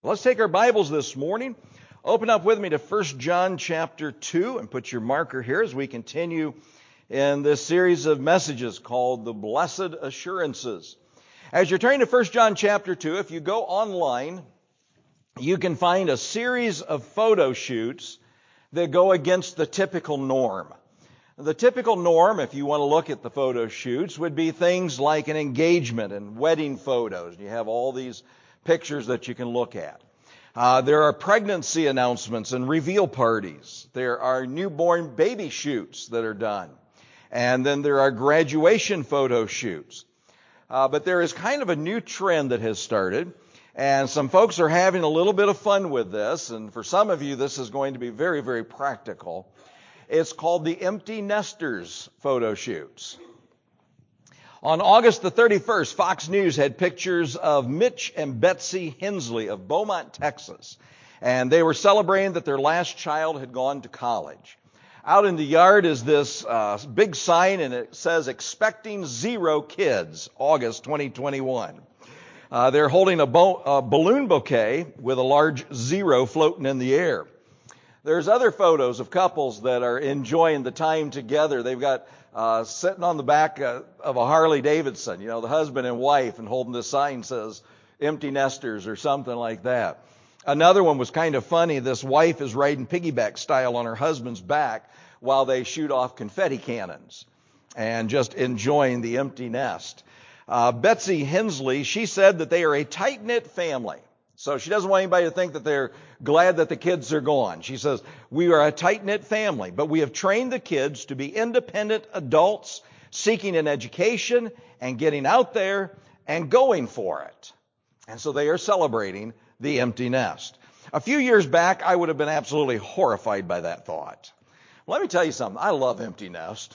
Let's take our Bibles this morning. Open up with me to 1 John chapter 2 and put your marker here as we continue in this series of messages called the Blessed Assurances. As you're turning to 1 John chapter 2, if you go online, you can find a series of photo shoots that go against the typical norm. The typical norm, if you want to look at the photo shoots, would be things like an engagement and wedding photos. You have all these pictures that you can look at. There are pregnancy announcements and reveal parties. There are newborn baby shoots that are done. And then there are graduation photo shoots. But there is kind of a new trend that has started. And some folks are having a little bit of fun with this. And for some of you, this is going to be very, very practical. It's called the empty nesters photo shoots. On August the 31st, Fox News had pictures of Mitch and Betsy Hensley of Beaumont, Texas. And they were celebrating that their last child had gone to college. Out in the yard is this big sign, and it says, "Expecting 0 kids, August 2021. They're holding a balloon bouquet with a large 0 floating in the air. There's other photos of couples that are enjoying the time together. They've got sitting on the back of a Harley Davidson, the husband and wife, and holding this sign says empty nesters or something like that. Another one was kind of funny. This wife is riding piggyback style on her husband's back while they shoot off confetti cannons and just enjoying the empty nest. Betsy Hensley, she said that they are a tight-knit family. So she doesn't want anybody to think that they're glad that the kids are gone. She says, "We are a tight-knit family, but we have trained the kids to be independent adults seeking an education and getting out there and going for it." And so they are celebrating the empty nest. A few years back, I would have been absolutely horrified by that thought. Let me tell you something. I love empty nest.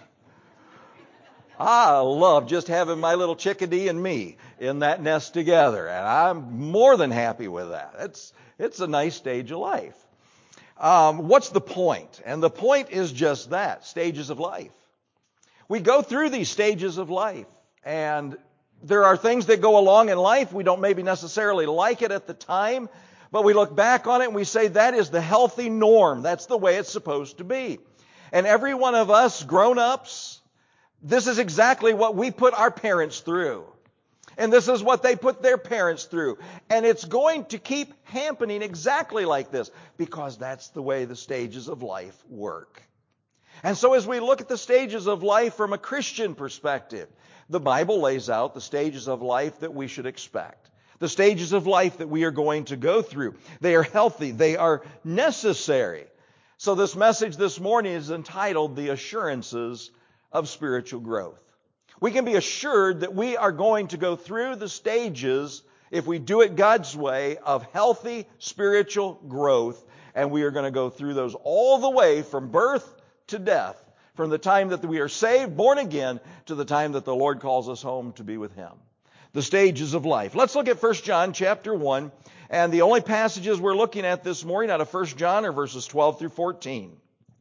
I love just having my little chickadee and me in that nest together, and I'm more than happy with that. It's a nice stage of life. What's the point? And the point is just that, stages of life. We go through these stages of life, and there are things that go along in life. We don't maybe necessarily like it at the time, but we look back on it and we say that is the healthy norm. That's the way it's supposed to be. And every one of us grown-ups, this is exactly what we put our parents through. And this is what they put their parents through. And it's going to keep happening exactly like this because that's the way the stages of life work. And so as we look at the stages of life from a Christian perspective, the Bible lays out the stages of life that we should expect. The stages of life that we are going to go through. They are healthy. They are necessary. So this message this morning is entitled The Assurances of Spiritual Growth. We can be assured that we are going to go through the stages, if we do it God's way, of healthy spiritual growth. And we are going to go through those all the way from birth to death, from the time that we are saved, born again, to the time that the Lord calls us home to be with Him. The stages of life. Let's look at 1 John chapter 1. And the only passages we're looking at this morning out of 1 John are verses 12 through 14.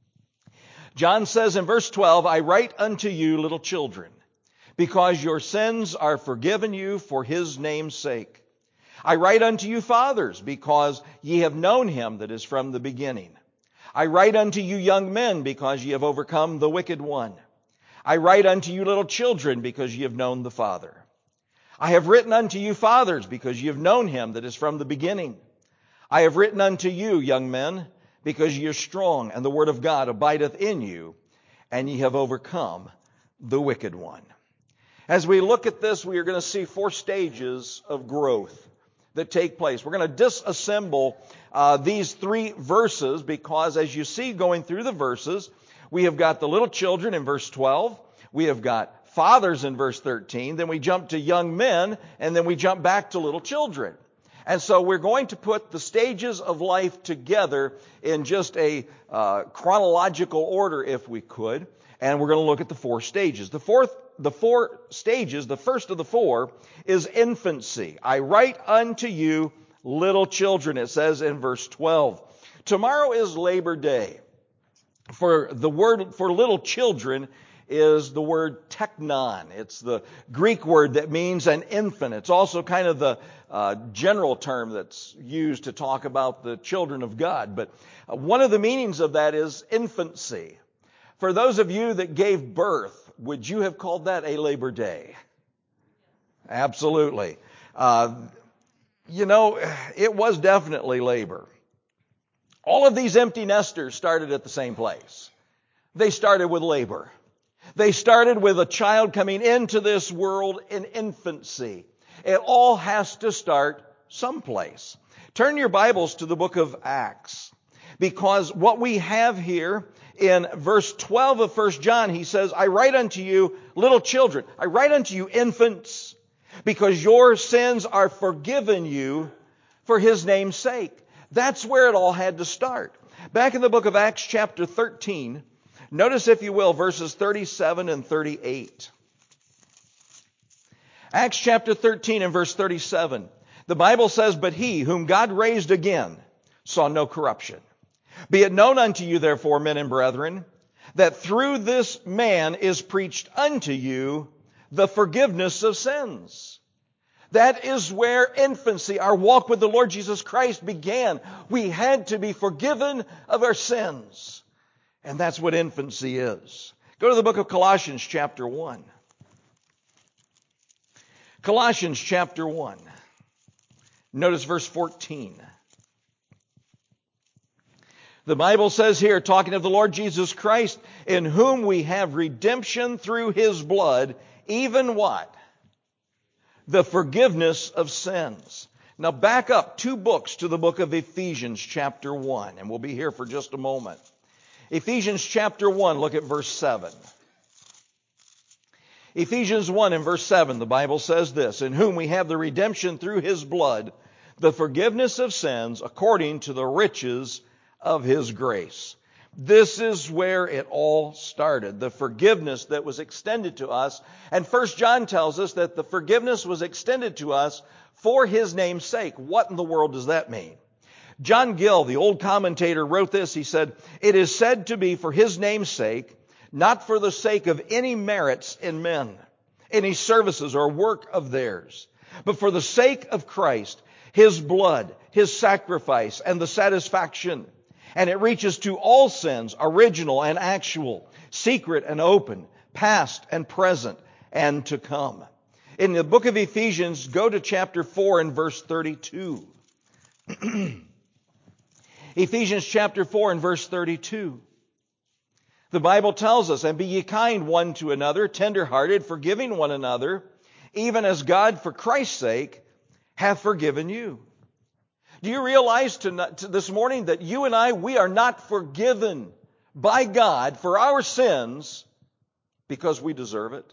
John says in verse 12, "I write unto you, little children, because your sins are forgiven you for His name's sake. I write unto you, fathers, because ye have known Him that is from the beginning. I write unto you, young men, because ye have overcome the wicked one. I write unto you, little children, because ye have known the Father. I have written unto you, fathers, because ye have known Him that is from the beginning. I have written unto you, young men, because ye are strong, and the word of God abideth in you, and ye have overcome the wicked one." As we look at this, we are going to see 4 stages of growth that take place. We're going to disassemble these 3 verses because as you see going through the verses, we have got the little children in verse 12. We have got fathers in verse 13. Then we jump to young men, and then we jump back to little children. And so we're going to put the stages of life together in just a chronological order, if we could. And we're going to look at the 4 stages. The 4 stages, the first of the 4, is infancy. I write unto you, little children, it says in verse 12. Tomorrow is Labor Day. For the word for little children is the word teknon. It's the Greek word that means an infant. It's also kind of the general term that's used to talk about the children of God. But one of the meanings of that is infancy. For those of you that gave birth, would you have called that a Labor Day? Absolutely. It was definitely labor. All of these empty nesters started at the same place. They started with labor. They started with a child coming into this world in infancy. It all has to start someplace. Turn your Bibles to the book of Acts, because what we have here in verse 12 of 1 John, he says, I write unto you little children. I write unto you infants, because your sins are forgiven you for His name's sake. That's where it all had to start. Back in the book of Acts chapter 13, notice, if you will, verses 37 and 38. Acts chapter 13 and verse 37. The Bible says, But he whom God raised again saw no corruption. Be it known unto you, therefore, men and brethren, that through this man is preached unto you the forgiveness of sins. That is where infancy, our walk with the Lord Jesus Christ, began. We had to be forgiven of our sins. And that's what infancy is. Go to the book of Colossians chapter 1. Colossians chapter 1. Notice verse 14. The Bible says here, talking of the Lord Jesus Christ, in whom we have redemption through His blood, even what? The forgiveness of sins. Now back up 2 books to the book of Ephesians chapter 1, and we'll be here for just a moment. Ephesians chapter 1, look at verse 7. Ephesians 1 and verse 7, the Bible says this, in whom we have the redemption through His blood, the forgiveness of sins according to the riches of His grace. This is where it all started, the forgiveness that was extended to us. And 1 John tells us that the forgiveness was extended to us for His name's sake. What in the world does that mean? John Gill, the old commentator, wrote this. He said, it is said to be for His name's sake, not for the sake of any merits in men, any services or work of theirs, but for the sake of Christ, His blood, His sacrifice, and the satisfaction. And it reaches to all sins, original and actual, secret and open, past and present, and to come. In the book of Ephesians, go to chapter 4 and verse 32. Ephesians chapter 4 and verse 32. The Bible tells us, and be ye kind one to another, tender-hearted, forgiving one another, even as God for Christ's sake hath forgiven you. Do you realize this morning that you and I, we are not forgiven by God for our sins because we deserve it?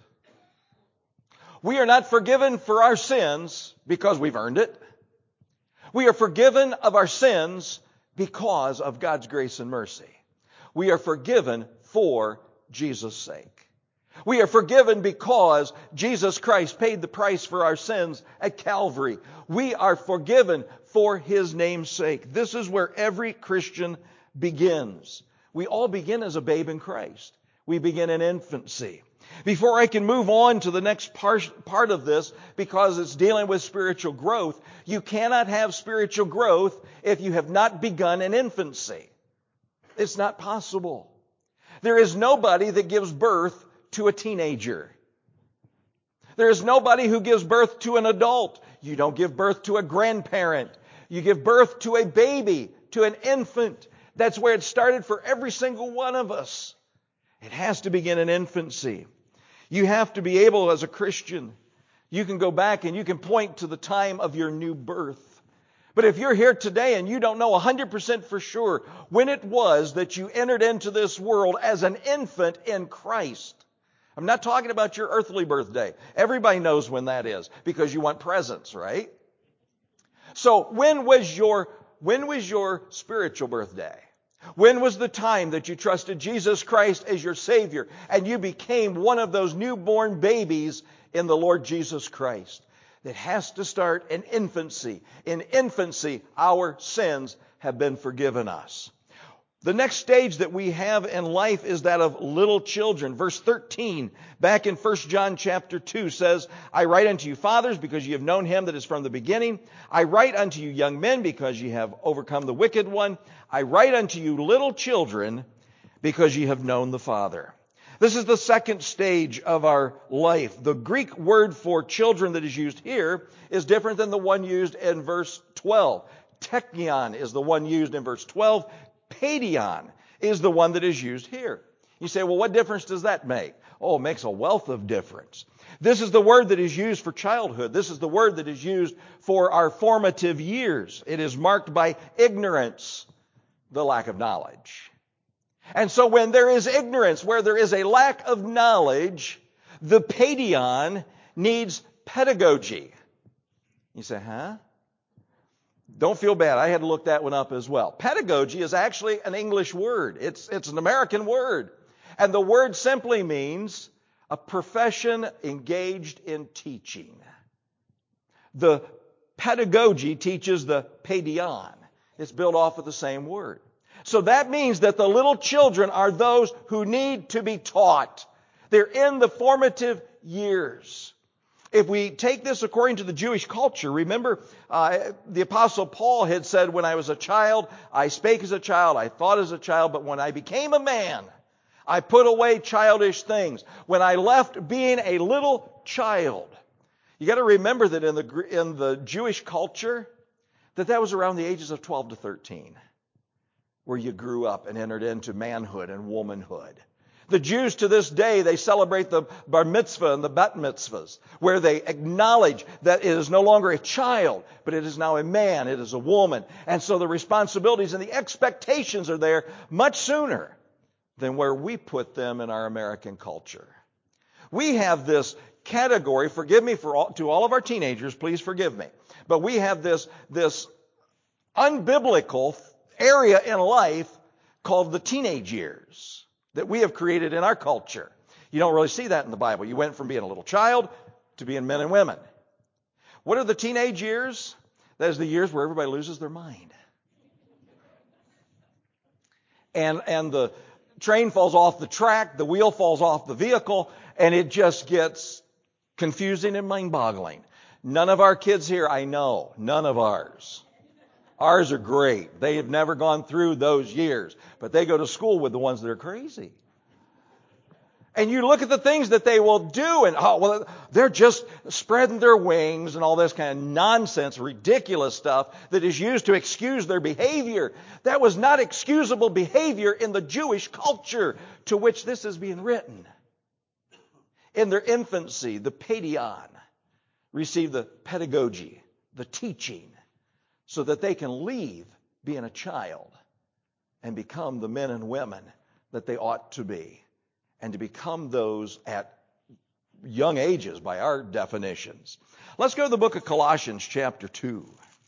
We are not forgiven for our sins because we've earned it. We are forgiven of our sins because of God's grace and mercy. We are forgiven for Jesus' sake. We are forgiven because Jesus Christ paid the price for our sins at Calvary. We are forgiven for His name's sake. This is where every Christian begins. We all begin as a babe in Christ. We begin in infancy. Before I can move on to the next part of this, because it's dealing with spiritual growth, you cannot have spiritual growth if you have not begun in infancy. It's not possible. There is nobody that gives birth to a teenager. There is nobody who gives birth to an adult. You don't give birth to a grandparent. You give birth to a baby, to an infant. That's where it started for every single one of us. It has to begin in infancy. You have to be able, as a Christian, you can go back and you can point to the time of your new birth. But if you're here today and you don't know 100% for sure when it was that you entered into this world as an infant in Christ, I'm not talking about your earthly birthday. Everybody knows when that is because you want presents, right? So when was your spiritual birthday? When was the time that you trusted Jesus Christ as your Savior and you became one of those newborn babies in the Lord Jesus Christ? That has to start in infancy. In infancy, our sins have been forgiven us. The next stage that we have in life is that of little children. Verse 13, back in 1 John chapter 2 says, I write unto you, fathers, because ye have known him that is from the beginning. I write unto you, young men, because ye have overcome the wicked one. I write unto you, little children, because ye have known the Father. This is the second stage of our life. The Greek word for children that is used here is different than the one used in verse 12. Teknion is the one used in verse 12. Paidion is the one that is used here. You say, well, what difference does that make? Oh, it makes a wealth of difference. This is the word that is used for childhood. This is the word that is used for our formative years. It is marked by ignorance, the lack of knowledge. And so when there is ignorance, where there is a lack of knowledge, the paidion needs pedagogy. You say, huh? Don't feel bad. I had to look that one up as well. Pedagogy is actually an English word. It's an American word. And the word simply means a profession engaged in teaching. The pedagogy teaches the paidion. It's built off of the same word. So that means that the little children are those who need to be taught. They're in the formative years. If we take this according to the Jewish culture, remember the Apostle Paul had said, when I was a child, I spake as a child, I thought as a child, but when I became a man, I put away childish things. When I left being a little child. You got to remember that in the Jewish culture, that was around the ages of 12 to 13, where you grew up and entered into manhood and womanhood. The Jews to this day, they celebrate the bar mitzvah and the bat mitzvahs, where they acknowledge that it is no longer a child, but it is now a man, it is a woman. And so the responsibilities and the expectations are there much sooner than where we put them in our American culture. We have this category, forgive me to all of our teenagers, please forgive me, but we have this unbiblical area in life called the teenage years that we have created in our culture. You don't really see that in the Bible. You went from being a little child to being men and women. What are the teenage years? That is the years where everybody loses their mind. And the train falls off the track, the wheel falls off the vehicle, and it just gets confusing and mind-boggling. None of our kids here, I know, none of ours. Ours are great. They have never gone through those years. But they go to school with the ones that are crazy. And you look at the things that they will do, and they're just spreading their wings and all this kind of nonsense, ridiculous stuff that is used to excuse their behavior. That was not excusable behavior in the Jewish culture to which this is being written. In their infancy, the paidion received the pedagogy, the teaching, so that they can leave being a child and become the men and women that they ought to be, and to become those at young ages by our definitions. Let's go to the book of Colossians chapter 2.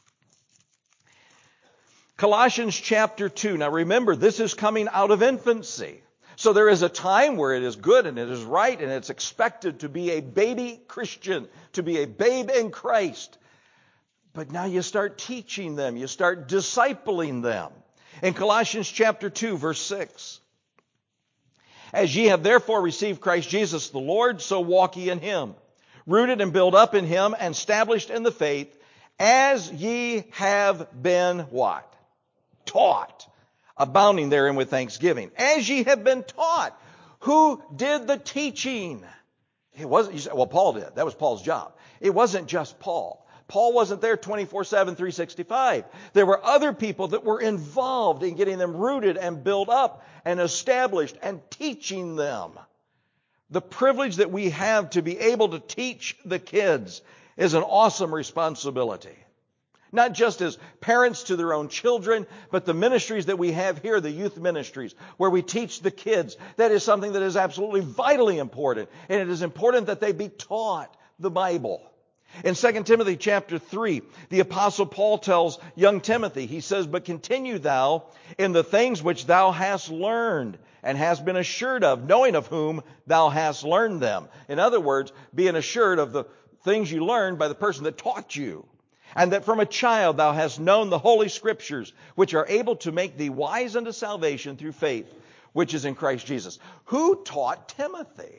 Colossians chapter 2. Now remember, this is coming out of infancy. So there is a time where it is good and it is right and it's expected to be a baby Christian, to be a babe in Christ. But now you start teaching them. You start discipling them. In Colossians chapter 2, verse 6. As ye have therefore received Christ Jesus the Lord, so walk ye in him, rooted and built up in him, and established in the faith, as ye have been what? Taught. Abounding therein with thanksgiving. As ye have been taught. Who did the teaching? It wasn't, you say, well, Paul did. That was Paul's job. It wasn't just Paul. Paul wasn't there 24/7, 365. There were other people that were involved in getting them rooted and built up and established and teaching them. The privilege that we have to be able to teach the kids is an awesome responsibility. Not just as parents to their own children, but the ministries that we have here, the youth ministries, where we teach the kids. That is something that is absolutely vitally important. And it is important that they be taught the Bible. In 2 Timothy chapter 3, the Apostle Paul tells young Timothy, he says, but continue thou in the things which thou hast learned and hast been assured of, knowing of whom thou hast learned them. In other words, being assured of the things you learned by the person that taught you. and that from a child thou hast known the holy Scriptures, which are able to make thee wise unto salvation through faith, which is in Christ Jesus. Who taught Timothy?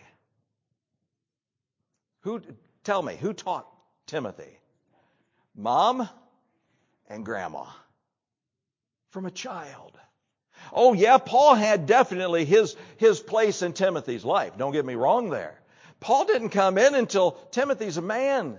Tell me, who taught Timothy? Mom and Grandma. From a child. Oh yeah, Paul had definitely his place in Timothy's life. Don't get me wrong there. Paul didn't come in until Timothy's a man.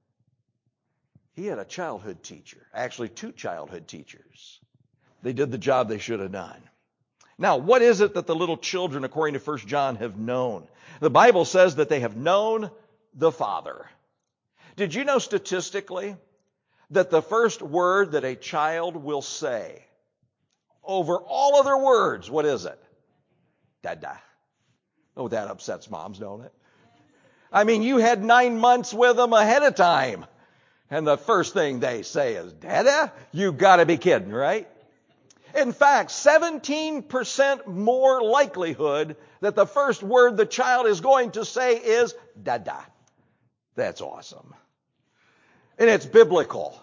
He had a childhood teacher. Actually, 2 childhood teachers. They did the job they should have done. Now, what is it that the little children, according to 1 John, have known? The Bible says that they have known the Father. Did you know statistically that the first word that a child will say over all other words, what is it? Dada. Oh, that upsets moms, don't it? I mean, you had 9 months with them ahead of time, and the first thing they say is, Dada? You gotta be kidding, right? In fact, 17% more likelihood that the first word the child is going to say is Dada. That's awesome. And it's biblical.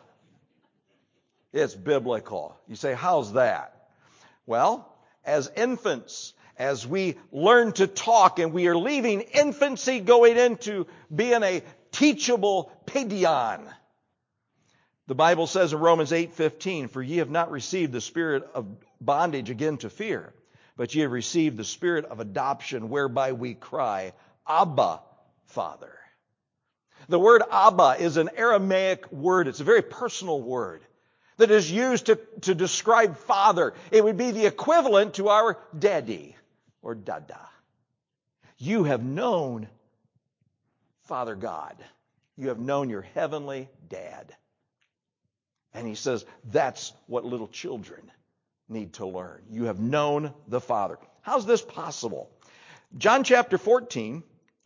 It's biblical. You say, how's that? Well, as infants, as we learn to talk and we are leaving infancy going into being a teachable paidion. The Bible says in Romans 8:15, for ye have not received the spirit of bondage again to fear, but ye have received the spirit of adoption, whereby we cry, Abba, Father. The word Abba is an Aramaic word. It's a very personal word that is used to describe father. It would be the equivalent to our daddy or dada. You have known Father God. You have known your heavenly dad. And he says that's what little children need to learn. You have known the Father. How's this possible? John chapter 14,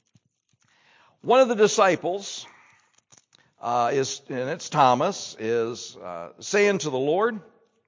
one of the disciples and it's Thomas, is saying to the Lord,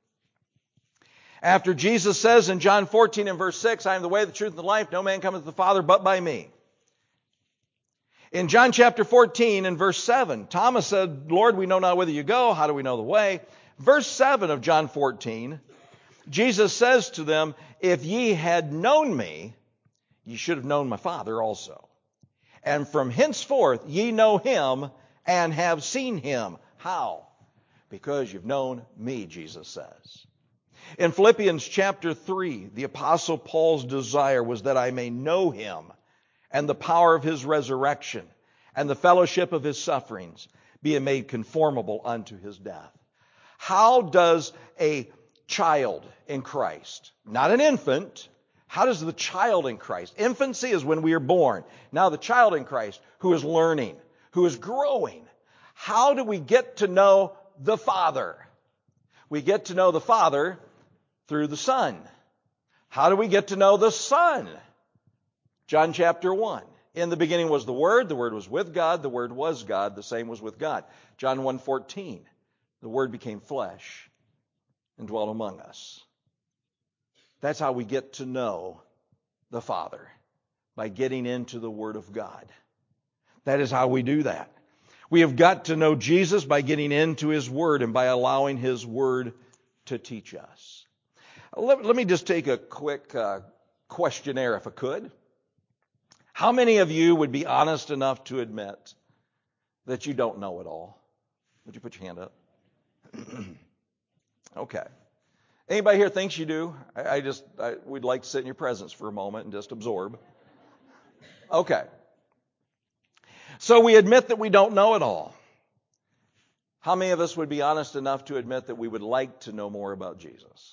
after Jesus says in John 14 and verse 6, I am the way, the truth, and the life, no man cometh to the Father but by me. In John chapter 14 and verse 7, Thomas said, Lord, we know not whither you go. How do we know the way? Verse 7 of John 14, Jesus says to them, if ye had known me, ye should have known my Father also. And from henceforth ye know him and have seen him. How? Because you've known me, Jesus says. In Philippians chapter 3, the Apostle Paul's desire was that I may know him and the power of his resurrection, and the fellowship of his sufferings, being made conformable unto his death. How does a child in Christ, not an infant, how does the child in Christ, infancy is when we are born, now the child in Christ who is learning, who is growing, how do we get to know the Father? We get to know the Father through the Son. How do we get to know the Son? John chapter 1. In the beginning was the Word was with God, the Word was God, the same was with God. John 1:14. The Word became flesh and dwelt among us. That's how we get to know the Father, by getting into the Word of God. That is how we do that. We have got to know Jesus by getting into His Word and by allowing His Word to teach us. Let me just take a quick questionnaire if I could. How many of you would be honest enough to admit that you don't know it all? Would you put your hand up? Okay. Anybody here thinks you do? We'd like to sit in your presence for a moment and just absorb. Okay. So we admit that we don't know it all. How many of us would be honest enough to admit that we would like to know more about Jesus?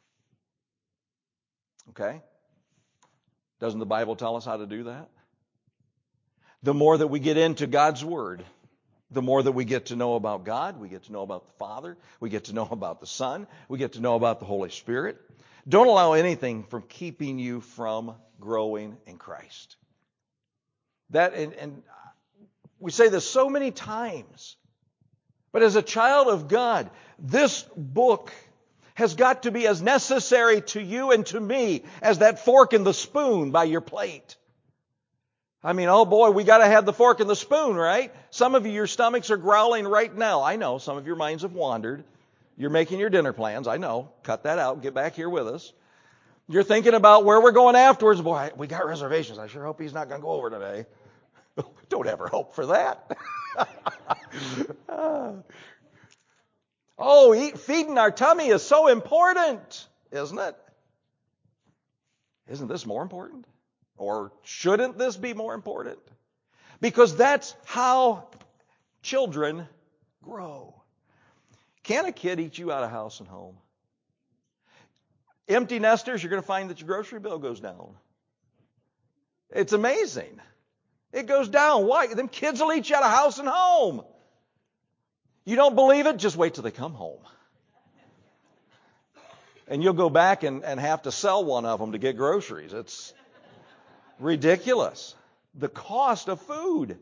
Okay. Doesn't the Bible tell us how to do that? The more that we get into God's Word, the more that we get to know about God, we get to know about the Father, we get to know about the Son, we get to know about the Holy Spirit. Don't allow anything from keeping you from growing in Christ. And we say this so many times, but as a child of God, this book has got to be as necessary to you and to me as that fork and the spoon by your plate. I mean, oh boy, we got to have the fork and the spoon, right? Some of you, your stomachs are growling right now. I know, some of your minds have wandered. You're making your dinner plans. I know. Cut that out. Get back here with us. You're thinking about where we're going afterwards. Boy, we got reservations. I sure hope he's not going to go over today. Don't ever hope for that. Feeding our tummy is so important, isn't it? Isn't this more important? Or shouldn't this be more important? Because that's how children grow. Can a kid eat you out of house and home? Empty nesters, you're going to find that your grocery bill goes down. It's amazing. It goes down. Why? Them kids will eat you out of house and home. You don't believe it? Just wait till they come home. And you'll go back and have to sell one of them to get groceries. It's ridiculous. The cost of food.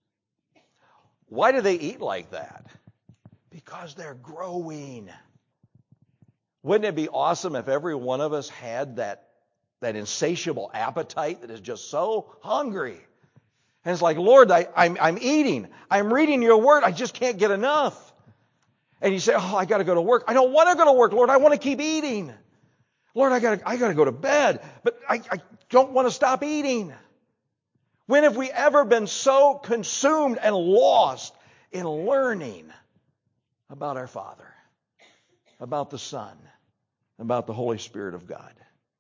Why do they eat like that? Because they're growing. Wouldn't it be awesome if every one of us had that insatiable appetite that is just so hungry? And it's like, Lord, I'm eating. I'm reading your word. I just can't get enough. And you say, oh, I got to go to work. I don't want to go to work, Lord. I want to keep eating. Lord, I got to go to bed. But I don't want to stop eating. When have we ever been so consumed and lost in learning about our Father, about the Son, about the Holy Spirit of God?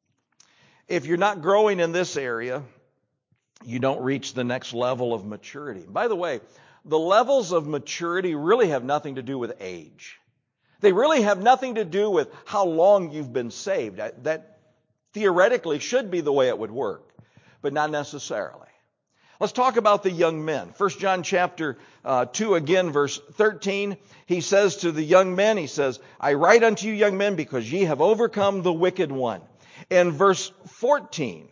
If you're not growing in this area, you don't reach the next level of maturity. By the way, the levels of maturity really have nothing to do with age. They really have nothing to do with how long you've been saved. That theoretically should be the way it would work, but not necessarily. Let's talk about the young men. 1 John chapter 2 again, verse 13. He says to the young men, he says, I write unto you young men because ye have overcome the wicked one. In verse 14,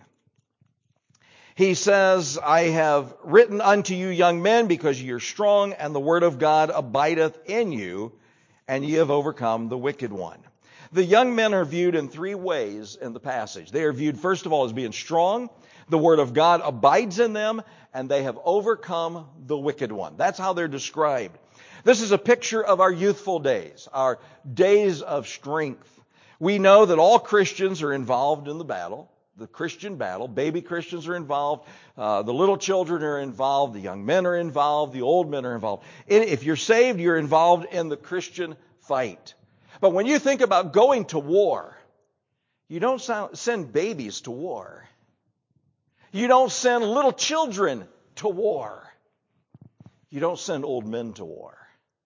he says, I have written unto you young men because ye are strong and the word of God abideth in you and ye have overcome the wicked one. The young men are viewed in three ways in the passage. They are viewed first of all as being strong. The word of God abides in them, and they have overcome the wicked one. That's how they're described. This is a picture of our youthful days, our days of strength. We know that all Christians are involved in the battle, the Christian battle. Baby Christians are involved. The little children are involved. The young men are involved. The old men are involved. If you're saved, you're involved in the Christian fight. But when you think about going to war, you don't send babies to war. You don't send little children to war. You don't send old men to war.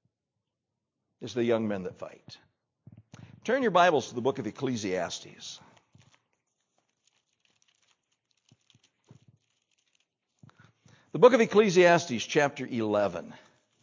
It's the young men that fight. Turn your Bibles to the book of Ecclesiastes. The book of Ecclesiastes, chapter 11.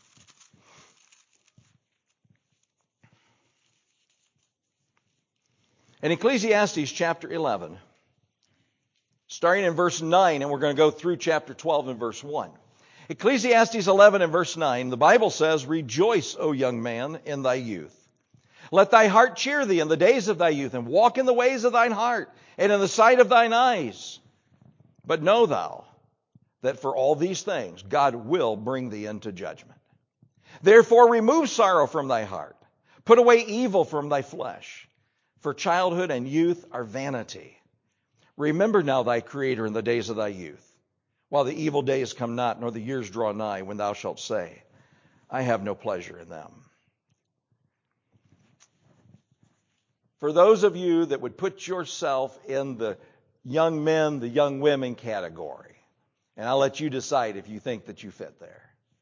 In Ecclesiastes, chapter 11, starting in verse 9, and we're going to go through chapter 12 and verse 1. Ecclesiastes 11 and verse 9, the Bible says, Rejoice, O young man, in thy youth. Let thy heart cheer thee in the days of thy youth, and walk in the ways of thine heart, and in the sight of thine eyes. But know thou that for all these things God will bring thee into judgment. Therefore remove sorrow from thy heart. Put away evil from thy flesh. For childhood and youth are vanity. Remember now thy Creator in the days of thy youth, while the evil days come not, nor the years draw nigh, when thou shalt say, I have no pleasure in them. For those of you that would put yourself in the young men, the young women category, and I'll let you decide if you think that you fit there.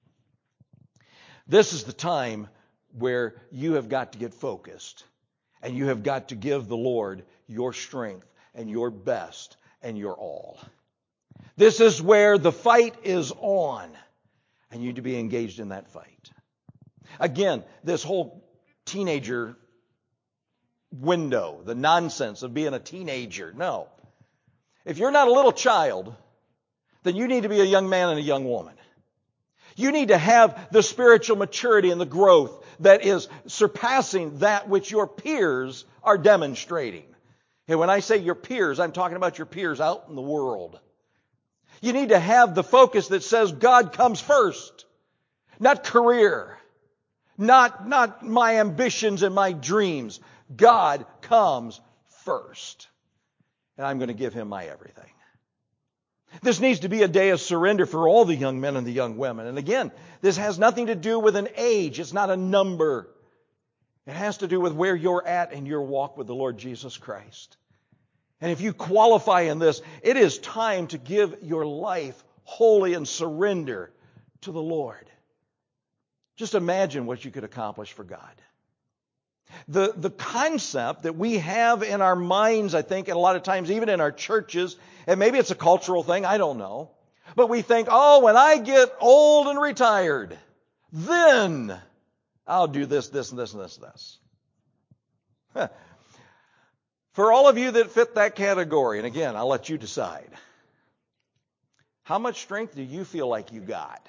This is the time where you have got to get focused, and you have got to give the Lord your strength and your best and your all. This is where the fight is on, and you need to be engaged in that fight. Again, this whole teenager window, the nonsense of being a teenager. No. If you're not a little child, then you need to be a young man and a young woman. You need to have the spiritual maturity and the growth that is surpassing that which your peers are demonstrating. And when I say your peers, I'm talking about your peers out in the world. You need to have the focus that says God comes first. Not career. Not my ambitions and my dreams. God comes first. And I'm going to give Him my everything. This needs to be a day of surrender for all the young men and the young women. And again, this has nothing to do with an age. It's not a number. It has to do with where you're at in your walk with the Lord Jesus Christ. And if you qualify in this, it is time to give your life wholly and surrender to the Lord. Just imagine what you could accomplish for God. The concept that we have in our minds, I think, and a lot of times even in our churches, and maybe it's a cultural thing, I don't know, but we think, oh, when I get old and retired, then I'll do this, this, and this, and this, and this. Huh. For all of you that fit that category, and again, I'll let you decide, how much strength do you feel like you got?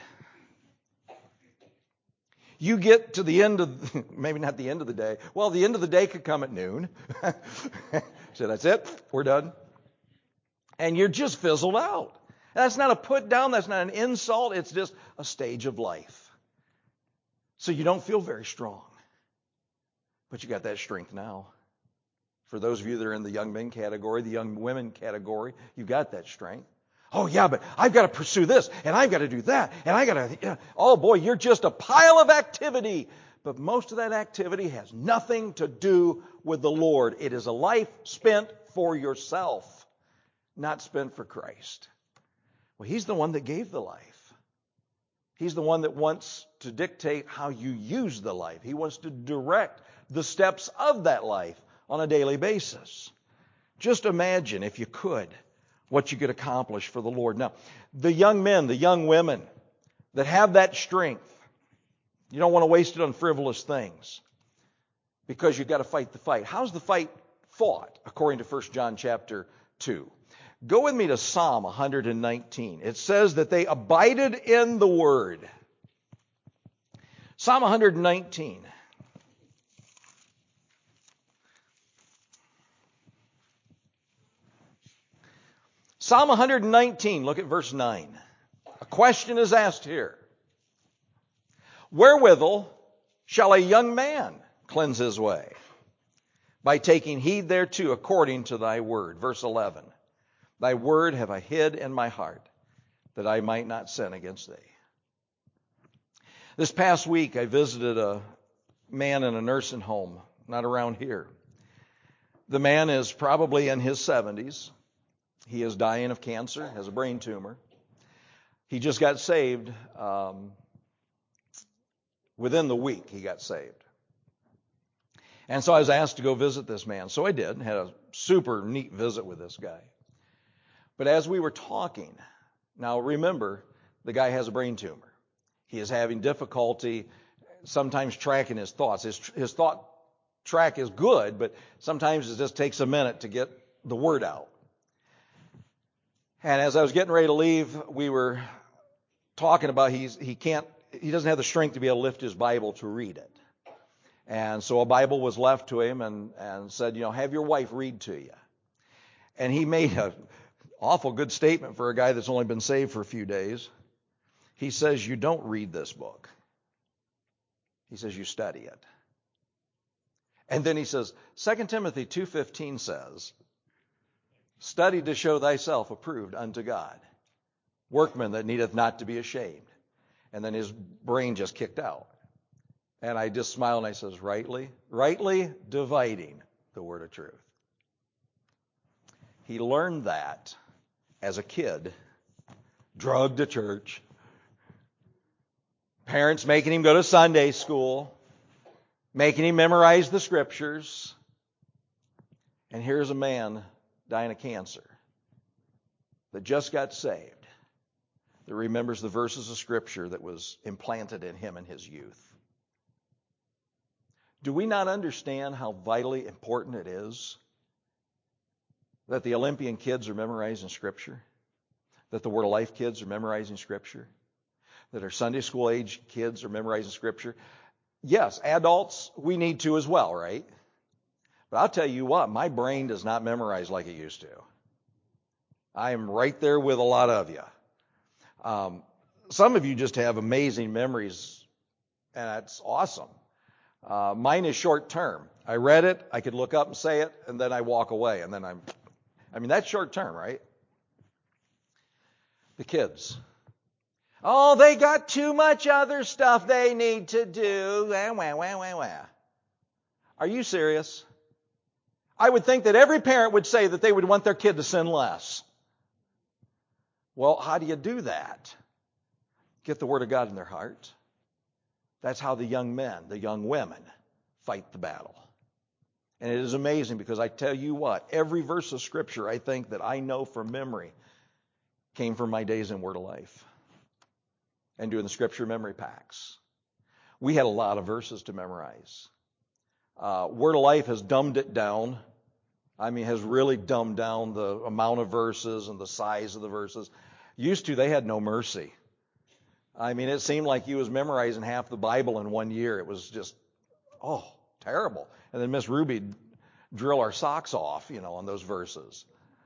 You get to the end of, maybe not the end of the day. Well, the end of the day could come at noon. So that's it. We're done. And you're just fizzled out. That's not a put down. That's not an insult. It's just a stage of life. So you don't feel very strong. But you got that strength now. For those of you that are in the young men category, the young women category, you got that strength. Oh, yeah, but I've got to pursue this, and I've got to do that, and I've got to... Oh, boy, you're just a pile of activity. But most of that activity has nothing to do with the Lord. It is a life spent for yourself, not spent for Christ. Well, He's the one that gave the life. He's the one that wants to dictate how you use the life. He wants to direct the steps of that life on a daily basis. Just imagine, if you could, what you could accomplish for the Lord. Now, the young men, the young women that have that strength, you don't want to waste it on frivolous things because you've got to fight the fight. How's the fight fought according to 1 John chapter 2? Go with me to Psalm 119. It says that they abided in the Word. Psalm 119. Psalm 119, look at verse 9. A question is asked here. Wherewithal shall a young man cleanse his way? By taking heed thereto according to thy word. Verse 11. Thy word have I hid in my heart, that I might not sin against thee. This past week I visited a man in a nursing home, not around here. The man is probably in his 70s. He is dying of cancer, has a brain tumor. He just got saved. Within the week, he got saved. And so I was asked to go visit this man. So I did, had a super neat visit with this guy. But as we were talking, now remember, the guy has a brain tumor. He is having difficulty sometimes tracking his thoughts. His thought track is good, but sometimes it just takes a minute to get the word out. And as I was getting ready to leave, we were talking about he doesn't have the strength to be able to lift his Bible to read it. And so a Bible was left to him and said, have your wife read to you. And he made an awful good statement for a guy that's only been saved for a few days. He says, you don't read this book. He says, you study it. And then he says, 2 Timothy 2:15 says, study to show thyself approved unto God, workman that needeth not to be ashamed. And then his brain just kicked out. And I just smiled and I says, rightly dividing the word of truth. He learned that as a kid, drugged to church, parents making him go to Sunday school, making him memorize the scriptures. And here's a man dying of cancer that just got saved, that remembers the verses of Scripture that was implanted in him in his youth. Do we not understand how vitally important it is that the Olympian kids are memorizing Scripture? That the Word of Life kids are memorizing Scripture? That our Sunday school age kids are memorizing Scripture? Yes, adults, we need to as well, right? But I'll tell you what, my brain does not memorize like it used to. I am right there with a lot of you. Some of you just have amazing memories, and that's awesome. Mine is short term. I read it, I could look up and say it, and then I walk away, and then that's short term, right? The kids. Oh, they got too much other stuff they need to do. Wah, wah, wah, wah, wah. Are you serious? I would think that every parent would say that they would want their kid to sin less. Well, how do you do that? Get the Word of God in their heart. That's how the young men, the young women, fight the battle. And it is amazing because I tell you what, every verse of Scripture I think that I know from memory came from my days in Word of Life and doing the Scripture memory packs. We had a lot of verses to memorize. Word of Life has dumbed it down. Has really dumbed down the amount of verses and the size of the verses. Used to, they had no mercy. It seemed like you was memorizing half the Bible in 1 year. It was just, terrible. And then Miss Ruby'd drill our socks off, on those verses.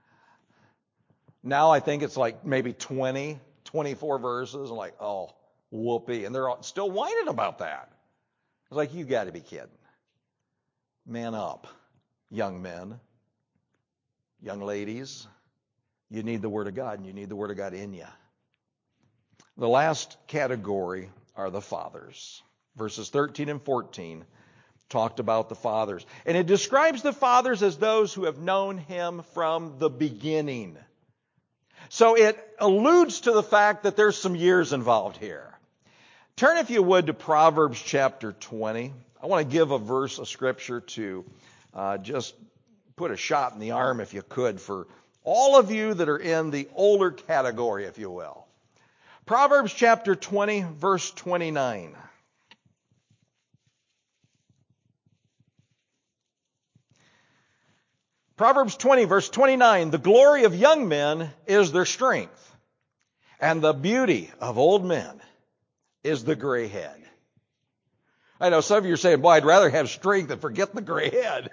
Now I think it's like maybe 20, 24 verses. I'm like, whoopee. And they're still whining about that. It's like, you got to be kidding. Man up, young men, young ladies. You need the Word of God, and you need the Word of God in you. The last category are the fathers. Verses 13 and 14 talked about the fathers. And it describes the fathers as those who have known Him from the beginning. So it alludes to the fact that there's some years involved here. Turn, if you would, to Proverbs chapter 20. I want to give a verse of Scripture to just put a shot in the arm, if you could, for all of you that are in the older category, if you will. Proverbs chapter 20, verse 29. Proverbs 20, verse 29. The glory of young men is their strength, and the beauty of old men is the gray head. I know some of you are saying, boy, I'd rather have strength than forget the gray head.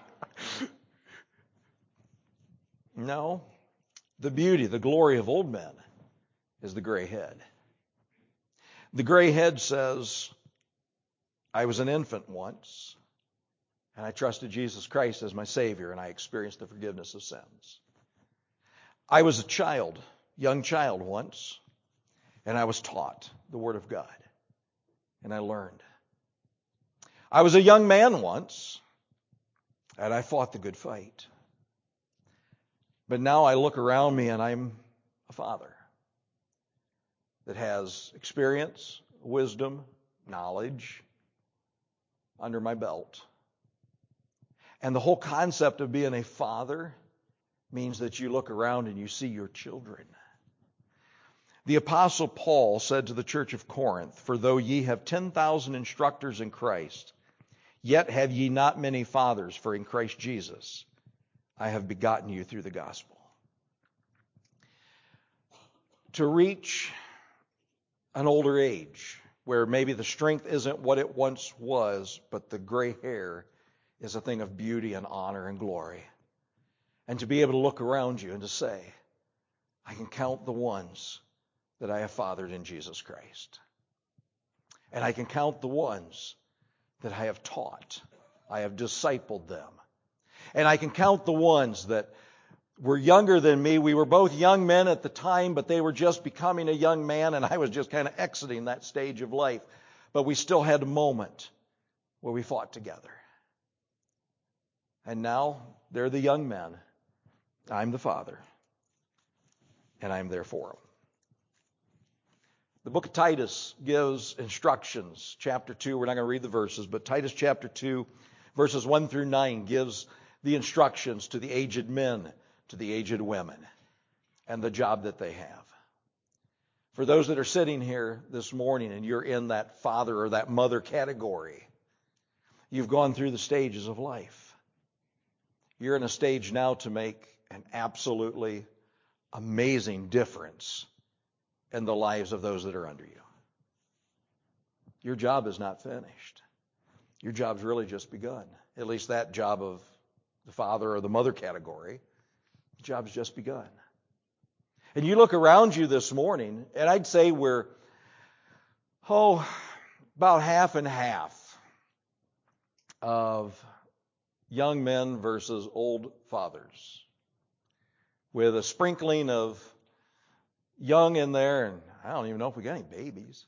No, the beauty, the glory of old men is the gray head. The gray head says, I was an infant once, and I trusted Jesus Christ as my Savior, and I experienced the forgiveness of sins. I was a child, young child once, and I was taught the Word of God, and I learned. I was a young man once, and I fought the good fight. But now I look around me, and I'm a father that has experience, wisdom, knowledge under my belt. And the whole concept of being a father means that you look around and you see your children. The Apostle Paul said to the church of Corinth, for though ye have 10,000 instructors in Christ, yet have ye not many fathers, for in Christ Jesus I have begotten you through the gospel. To reach an older age where maybe the strength isn't what it once was, but the gray hair is a thing of beauty and honor and glory. And to be able to look around you and to say, I can count the ones that I have fathered in Jesus Christ. And I can count the ones that I have taught. I have discipled them. And I can count the ones that were younger than me. We were both young men at the time, but they were just becoming a young man, and I was just kind of exiting that stage of life. But we still had a moment where we fought together. And now they're the young men. I'm the father, and I'm there for them. The book of Titus gives instructions. Chapter 2, we're not going to read the verses, but Titus chapter 2, verses 1 through 9 gives the instructions to the aged men, to the aged women, and the job that they have. For those that are sitting here this morning and you're in that father or that mother category, you've gone through the stages of life. You're in a stage now to make an absolutely amazing difference in the lives of those that are under you. Your job is not finished. Your job's really just begun. At least that job of the father or the mother category, the job's just begun. And you look around you this morning, and I'd say we're, about half and half of young men versus old fathers, with a sprinkling of young in there, and I don't even know if we got any babies.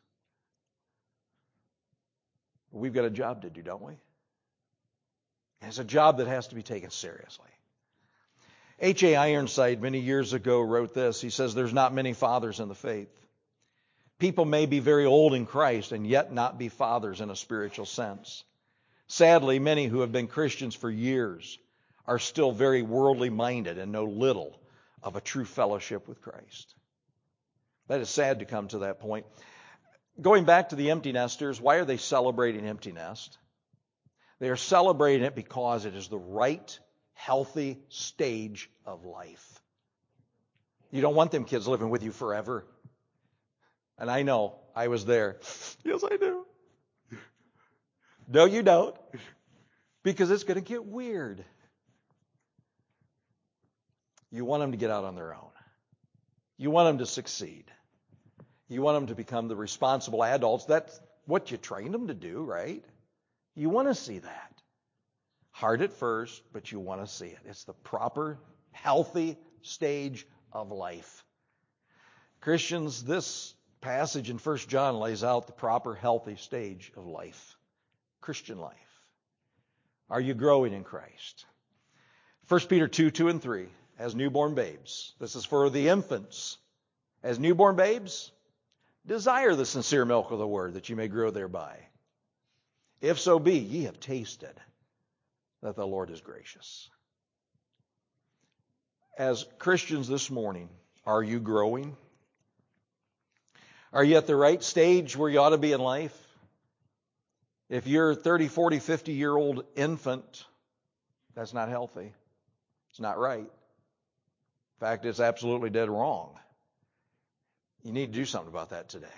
But we've got a job to do, don't we? And it's a job that has to be taken seriously. H.A. Ironside many years ago wrote this. He says, "There's not many fathers in the faith. People may be very old in Christ and yet not be fathers in a spiritual sense. Sadly, many who have been Christians for years are still very worldly minded and know little of a true fellowship with Christ." That is sad to come to that point. Going back to the empty nesters, why are they celebrating empty nest? They are celebrating it because it is the right, healthy stage of life. You don't want them kids living with you forever. And I know, I was there. Yes, I do. No, you don't. Because it's going to get weird. You want them to get out on their own. You want them to succeed. You want them to become the responsible adults. That's what you trained them to do, right? You want to see that. Hard at first, but you want to see it. It's the proper, healthy stage of life. Christians, this passage in 1 John lays out the proper, healthy stage of life. Christian life. Are you growing in Christ? 1 Peter 2 and 3, as newborn babes. This is for the infants. As newborn babes, desire the sincere milk of the word, that you may grow thereby. If so be, ye have tasted that the Lord is gracious. As Christians this morning, are you growing? Are you at the right stage where you ought to be in life? If you're a 30, 40, 50-year-old infant, that's not healthy. It's not right. In fact, it's absolutely dead wrong. You need to do something about that today.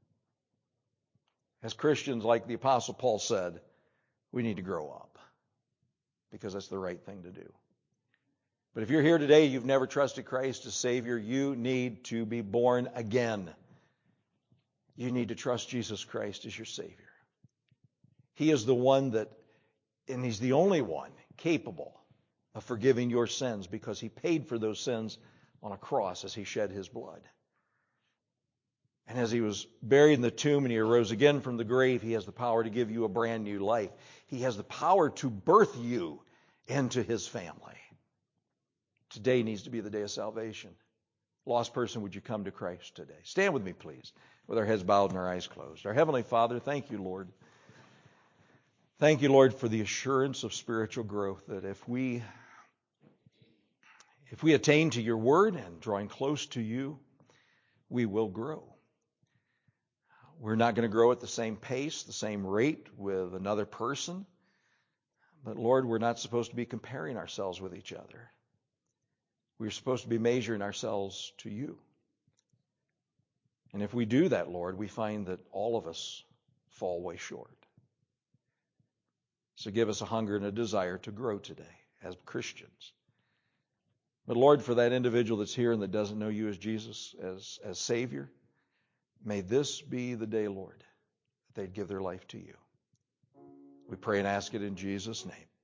As Christians, like the Apostle Paul said, we need to grow up because that's the right thing to do. But if you're here today, you've never trusted Christ as Savior, you need to be born again. You need to trust Jesus Christ as your Savior. He is the one that, and He's the only one capable of forgiving your sins because He paid for those sins on a cross as He shed His blood. And as He was buried in the tomb and He arose again from the grave, He has the power to give you a brand new life. He has the power to birth you into His family. Today needs to be the day of salvation. Lost person, would you come to Christ today? Stand with me, please, with our heads bowed and our eyes closed. Our Heavenly Father, thank you, Lord. Thank you, Lord, for the assurance of spiritual growth, that if we attain to your word and drawing close to you, we will grow. We're not going to grow at the same pace, the same rate with another person. But Lord, we're not supposed to be comparing ourselves with each other. We're supposed to be measuring ourselves to you. And if we do that, Lord, we find that all of us fall way short. So give us a hunger and a desire to grow today as Christians. But Lord, for that individual that's here and that doesn't know you as Jesus, as Savior, may this be the day, Lord, that they'd give their life to you. We pray and ask it in Jesus' name.